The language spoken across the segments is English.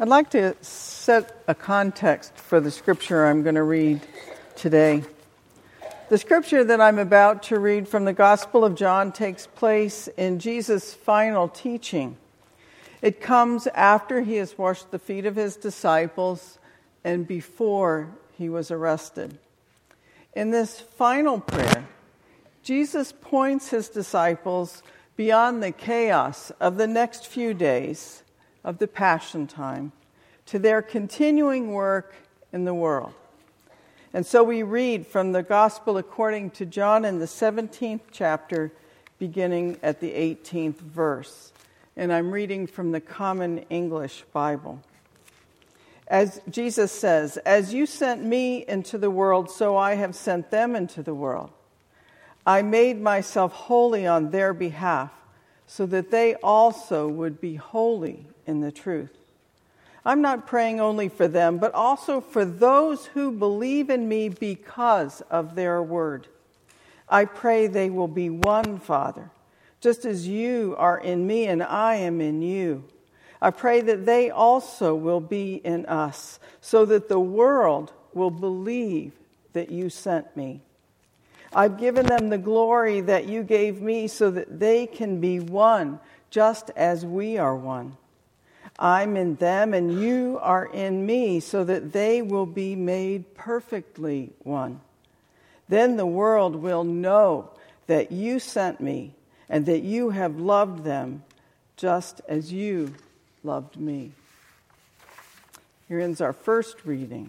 I'd like to set a context for the scripture I'm going to read today. The scripture that I'm about to read from the Gospel of John takes place in Jesus' final teaching. It comes after he has washed the feet of his disciples and before he was arrested. In this final prayer, Jesus points his disciples beyond the chaos of the next few days of the Passion time to their continuing work in the world. And so we read from the Gospel according to John in the 17th chapter, beginning at the 18th verse. And I'm reading from the Common English Bible. As Jesus says, "As you sent me into the world, so I have sent them into the world. I made myself holy on their behalf, so that they also would be holy in the truth. I'm not praying only for them, but also for those who believe in me because of their word. I pray they will be one, Father, just as you are in me and I am in you. I pray that they also will be in us, so that the world will believe that you sent me. I've given them the glory that you gave me so that they can be one, just as we are one. I'm in them and you are in me, so that they will be made perfectly one. Then the world will know that you sent me and that you have loved them just as you loved me." Here ends our first reading.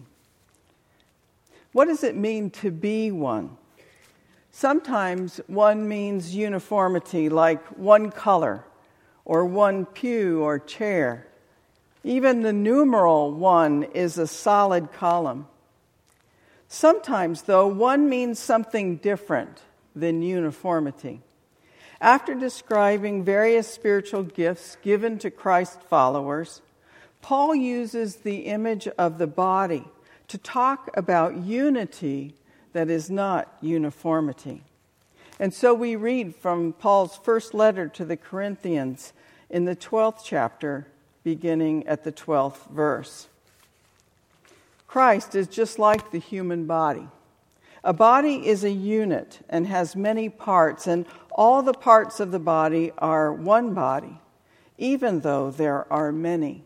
What does it mean to be one? Sometimes one means uniformity, like one color or one pew or chair. Even the numeral 1 is a solid column. Sometimes, though, one means something different than uniformity. After describing various spiritual gifts given to Christ followers, Paul uses the image of the body to talk about unity that is not uniformity. And so we read from Paul's first letter to the Corinthians in the 12th chapter, beginning at the 12th verse. Christ is just like the human body. A body is a unit and has many parts, and all the parts of the body are one body, even though there are many.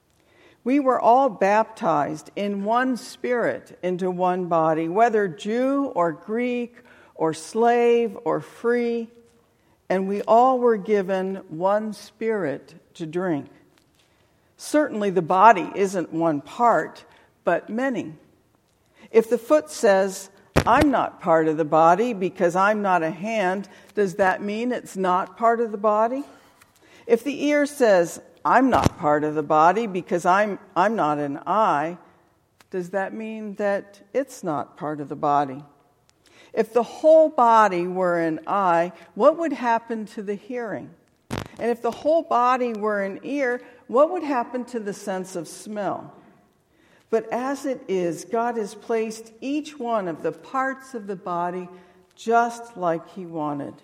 We were all baptized in one spirit into one body, whether Jew or Greek or slave or free, and we all were given one spirit to drink. Certainly the body isn't one part, but many. If the foot says, "I'm not part of the body because I'm not a hand," does that mean it's not part of the body? If the ear says, "I'm not part of the body because I'm not an eye," does that mean that it's not part of the body? If the whole body were an eye, what would happen to the hearing? And if the whole body were an ear, what would happen to the sense of smell? But as it is, God has placed each one of the parts of the body just like He wanted.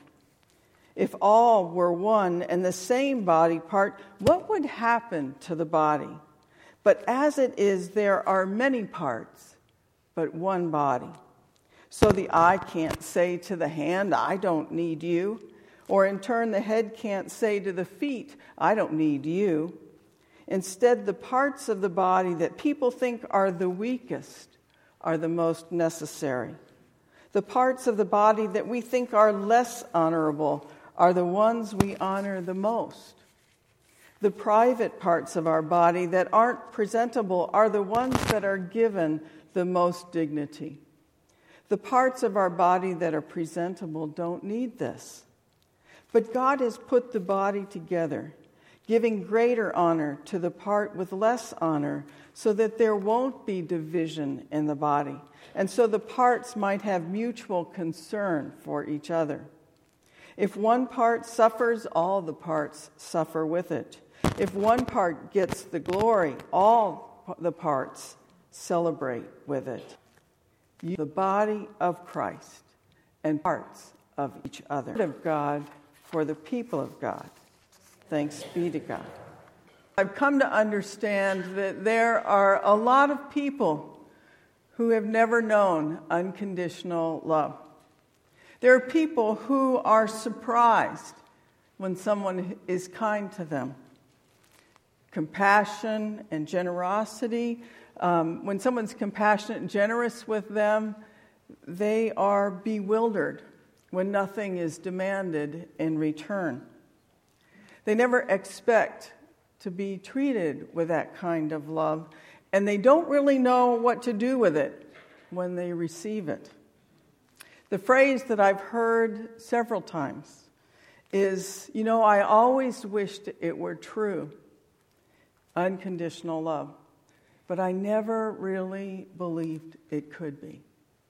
If all were one and the same body part, what would happen to the body? But as it is, there are many parts, but one body. So the eye can't say to the hand, "I don't need you." Or in turn, the head can't say to the feet, "I don't need you." Instead, the parts of the body that people think are the weakest are the most necessary. The parts of the body that we think are less honorable are the ones we honor the most. The private parts of our body that aren't presentable are the ones that are given the most dignity. The parts of our body that are presentable don't need this. But God has put the body together, giving greater honor to the part with less honor, so that there won't be division in the body, and so the parts might have mutual concern for each other. If one part suffers, all the parts suffer with it. If one part gets the glory, all the parts celebrate with it. You, the body of Christ, and parts of each other. Of God for the people of God. Thanks be to God. I've come to understand that there are a lot of people who have never known unconditional love. There are people who are surprised when someone is kind to them. Compassion and generosity. When someone's compassionate and generous with them, they are bewildered when nothing is demanded in return. They never expect to be treated with that kind of love, and they don't really know what to do with it when they receive it. The phrase that I've heard several times is, I always wished it were true, unconditional love, but I never really believed it could be.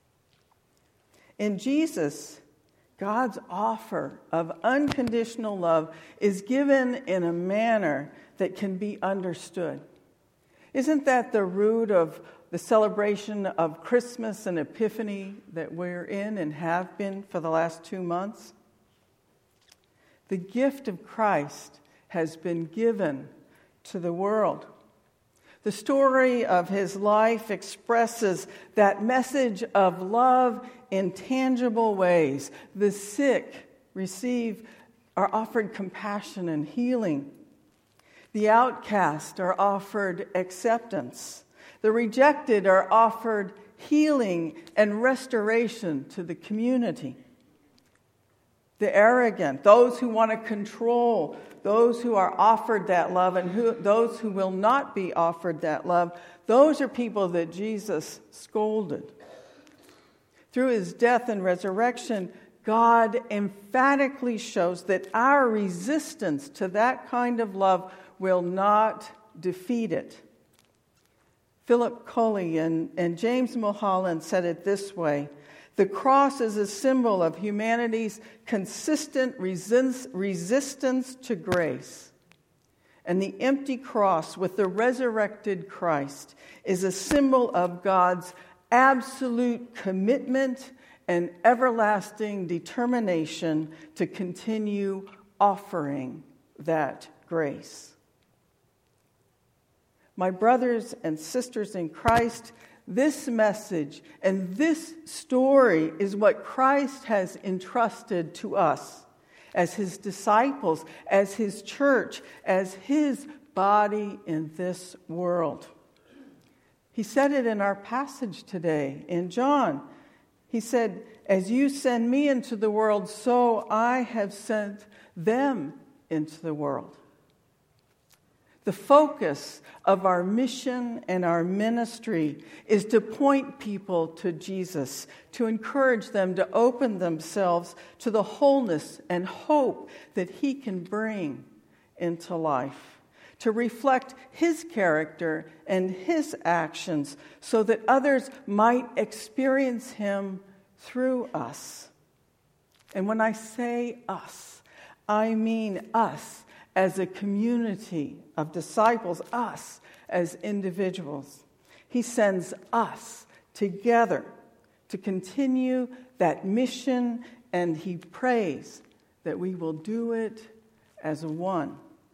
In Jesus, God's offer of unconditional love is given in a manner that can be understood. Isn't that the root of the celebration of Christmas and Epiphany that we're in and have been for the last 2 months? The gift of Christ has been given to the world. The story of his life expresses that message of love in tangible ways. The sick are offered compassion and healing. The outcast are offered acceptance. The rejected are offered healing and restoration to the community. The arrogant, those who want to control, those who are offered that love, and those who will not be offered that love, those are people that Jesus scolded. Through his death and resurrection, God emphatically shows that our resistance to that kind of love will not defeat it. Philip Coley and James Mulholland said it this way: the cross is a symbol of humanity's consistent resistance to grace. And the empty cross with the resurrected Christ is a symbol of God's absolute commitment and everlasting determination to continue offering that grace. My brothers and sisters in Christ, this message and this story is what Christ has entrusted to us as his disciples, as his church, as his body in this world. He said it in our passage today in John. He said, "As you send me into the world, so I have sent them into the world." The focus of our mission and our ministry is to point people to Jesus, to encourage them to open themselves to the wholeness and hope that he can bring into life, to reflect his character and his actions so that others might experience him through us. And when I say us, I mean us as a community of disciples, us as individuals. He sends us together to continue that mission, and he prays that we will do it as one.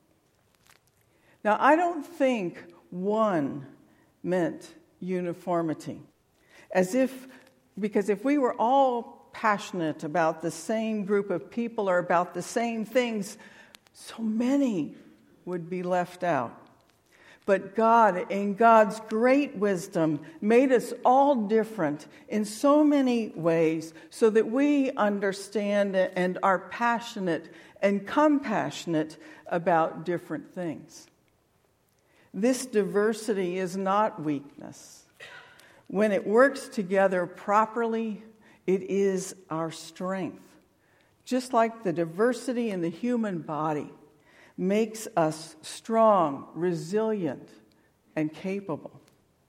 Now, I don't think one meant uniformity, because if we were all passionate about the same group of people or about the same things, so many would be left out. But God, in God's great wisdom, made us all different in so many ways so that we understand and are passionate and compassionate about different things. This diversity is not weakness. When it works together properly, it is our strength. Just like the diversity in the human body makes us strong, resilient, and capable.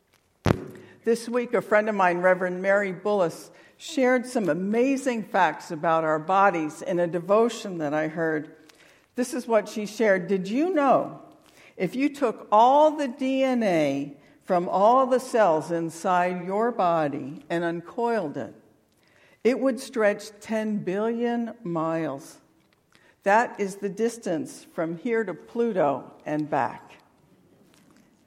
This week, a friend of mine, Reverend Mary Bullis, shared some amazing facts about our bodies in a devotion that I heard. This is what she shared. Did you know if you took all the DNA from all the cells inside your body and uncoiled it, it would stretch 10 billion miles. That is the distance from here to Pluto and back.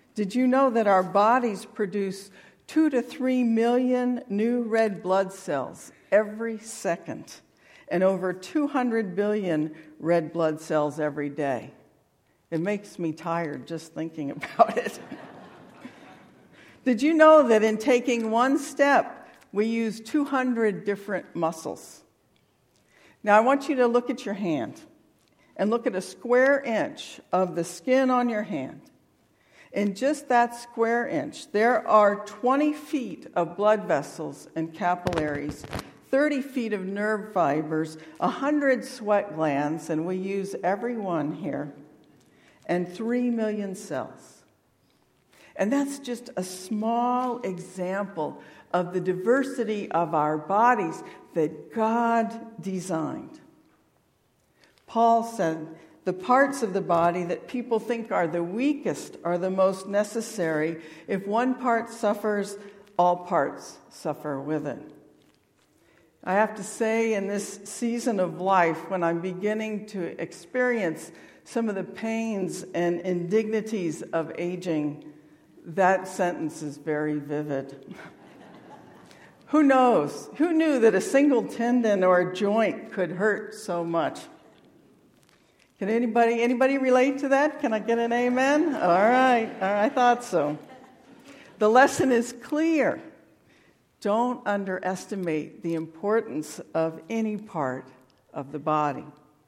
Did you know that our bodies produce 2 to 3 million new red blood cells every second and over 200 billion red blood cells every day? It makes me tired just thinking about it. Did you know that in taking one step, we use 200 different muscles? Now, I want you to look at your hand and look at a square inch of the skin on your hand. In just that square inch, there are 20 feet of blood vessels and capillaries, 30 feet of nerve fibers, 100 sweat glands, and we use every one here, and 3 million cells. And that's just a small example of the diversity of our bodies that God designed. Paul said, the parts of the body that people think are the weakest are the most necessary. If one part suffers, all parts suffer with it. I have to say, in this season of life, when I'm beginning to experience some of the pains and indignities of aging, that sentence is very vivid. Who knows? Who knew that a single tendon or a joint could hurt so much? Can anybody relate to that? Can I get an amen? All right, I thought so. The lesson is clear. Don't underestimate the importance of any part of the body.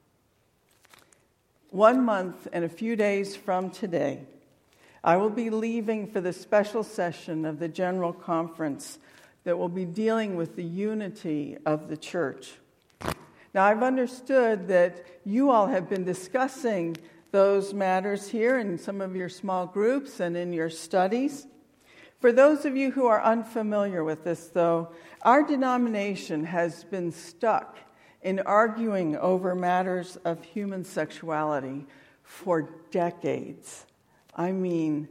1 month and a few days from today, I will be leaving for the special session of the General Conference that will be dealing with the unity of the church. Now, I've understood that you all have been discussing those matters here in some of your small groups and in your studies. For those of you who are unfamiliar with this, though, our denomination has been stuck in arguing over matters of human sexuality for decades. I mean,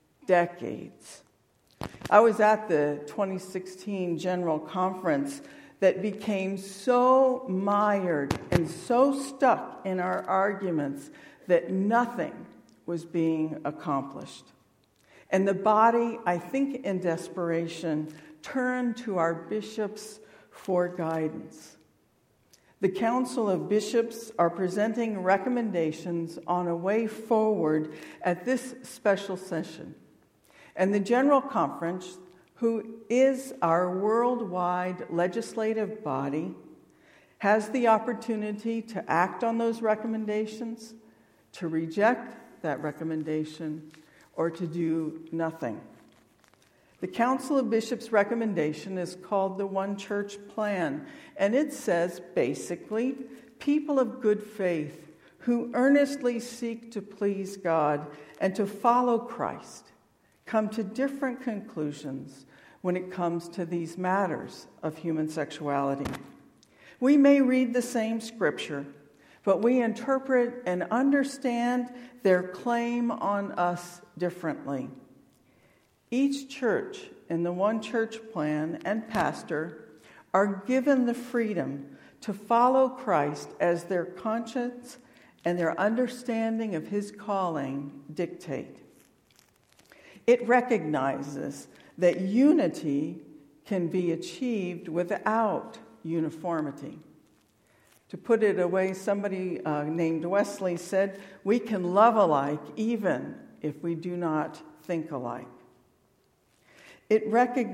decades. I was at the 2016 General Conference that became so mired and so stuck in our arguments that nothing was being accomplished. And the body, I think in desperation, turned to our bishops for guidance. The Council of Bishops are presenting recommendations on a way forward at this special session. And the General Conference, who is our worldwide legislative body, has the opportunity to act on those recommendations, to reject that recommendation, or to do nothing. The Council of Bishops' recommendation is called the One Church Plan, and it says, basically, people of good faith who earnestly seek to please God and to follow Christ come to different conclusions when it comes to these matters of human sexuality. We may read the same scripture, but we interpret and understand their claim on us differently. Each church in the One Church Plan and pastor are given the freedom to follow Christ as their conscience and their understanding of his calling dictate. It recognizes that unity can be achieved without uniformity. To put it away, somebody named Wesley said, we can love alike even if we do not think alike. It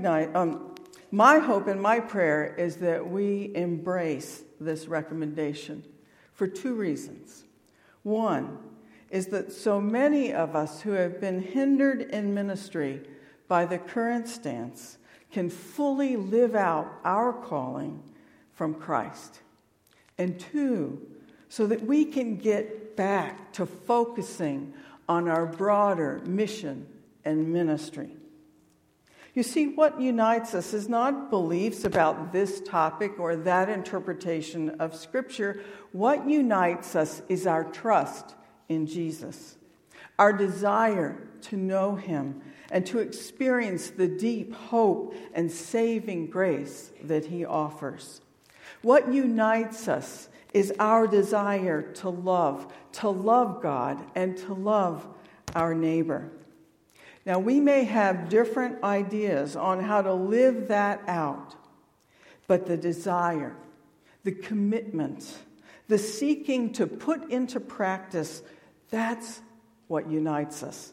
my hope and my prayer is that we embrace this recommendation for 2 reasons. One is that so many of us who have been hindered in ministry by the current stance can fully live out our calling from Christ. And 2, so that we can get back to focusing on our broader mission and ministry. You see, what unites us is not beliefs about this topic or that interpretation of Scripture. What unites us is our trust in Jesus, our desire to know him and to experience the deep hope and saving grace that he offers. What unites us is our desire to love God and to love our neighbor. Now, we may have different ideas on how to live that out, but the desire, the commitment, the seeking to put into practice, that's what unites us.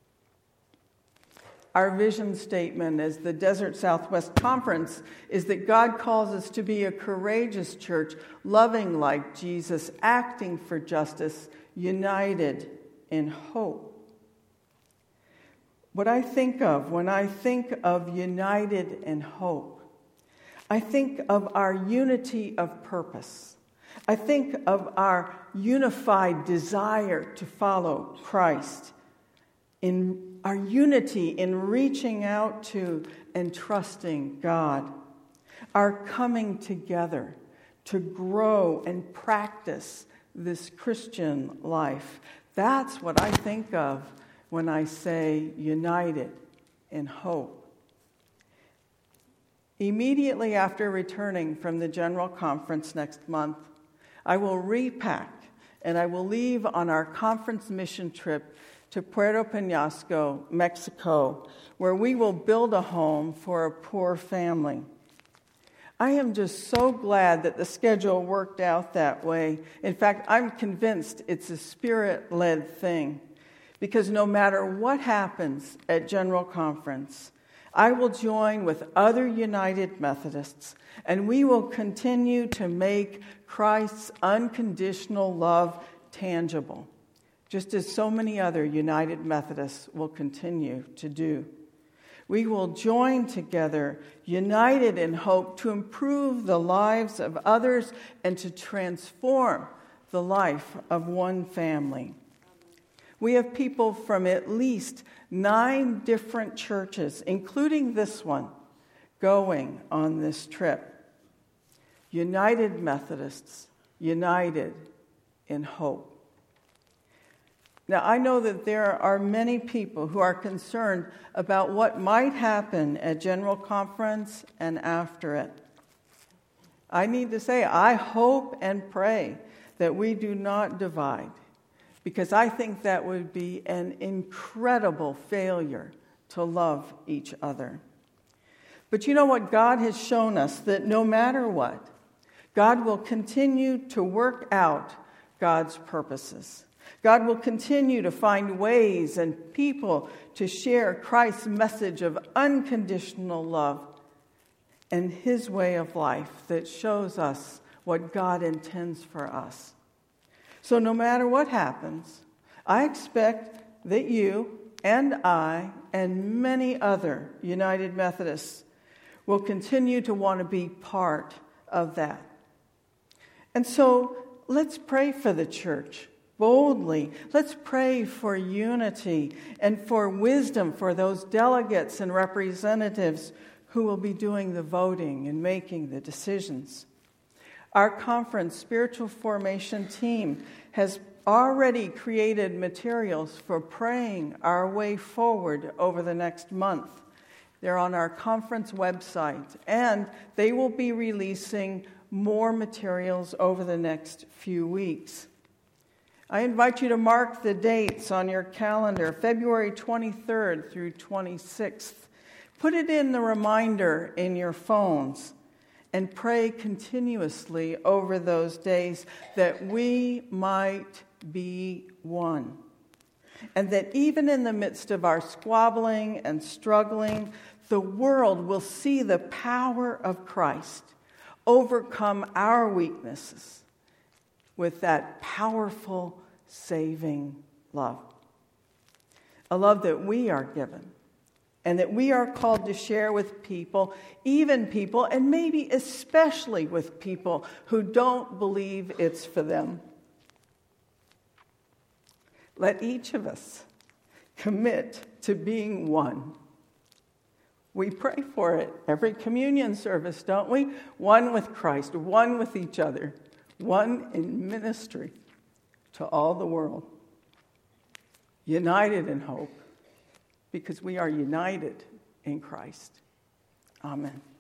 Our vision statement as the Desert Southwest Conference is that God calls us to be a courageous church, loving like Jesus, acting for justice, united in hope. What I think of when I think of united in hope, I think of our unity of purpose. I think of our unified desire to follow Christ, in our unity in reaching out to and trusting God, our coming together to grow and practice this Christian life. That's what I think of when I say united in hope. Immediately after returning from the General Conference next month, I will repack and I will leave on our conference mission trip to Puerto Peñasco, Mexico, where we will build a home for a poor family. I am just so glad that the schedule worked out that way. In fact, I'm convinced it's a Spirit-led thing, because no matter what happens at General Conference, I will join with other United Methodists, and we will continue to make Christ's unconditional love tangible, just as so many other United Methodists will continue to do. We will join together, united in hope, to improve the lives of others and to transform the life of one family. We have people from at least 9 different churches, including this one, going on this trip. United Methodists, united in hope. Now, I know that there are many people who are concerned about what might happen at General Conference and after it. I need to say, I hope and pray that we do not divide, because I think that would be an incredible failure to love each other. But you know what? God has shown us that no matter what, God will continue to work out God's purposes. God will continue to find ways and people to share Christ's message of unconditional love and his way of life that shows us what God intends for us. So no matter what happens, I expect that you and I and many other United Methodists will continue to want to be part of that. And so let's pray for the church boldly. Let's pray for unity and for wisdom for those delegates and representatives who will be doing the voting and making the decisions. Our conference spiritual formation team has already created materials for praying our way forward over the next month. They're on our conference website, and they will be releasing more materials over the next few weeks. I invite you to mark the dates on your calendar, February 23rd through 26th. Put it in the reminder in your phones and pray continuously over those days that we might be one. And that even in the midst of our squabbling and struggling, the world will see the power of Christ overcome our weaknesses with that powerful, saving love. A love that we are given and that we are called to share with people, even people, and maybe especially with people who don't believe it's for them. Let each of us commit to being one. We pray for it every communion service, don't we? One with Christ, one with each other, one in ministry to all the world. United in hope, because we are united in Christ. Amen.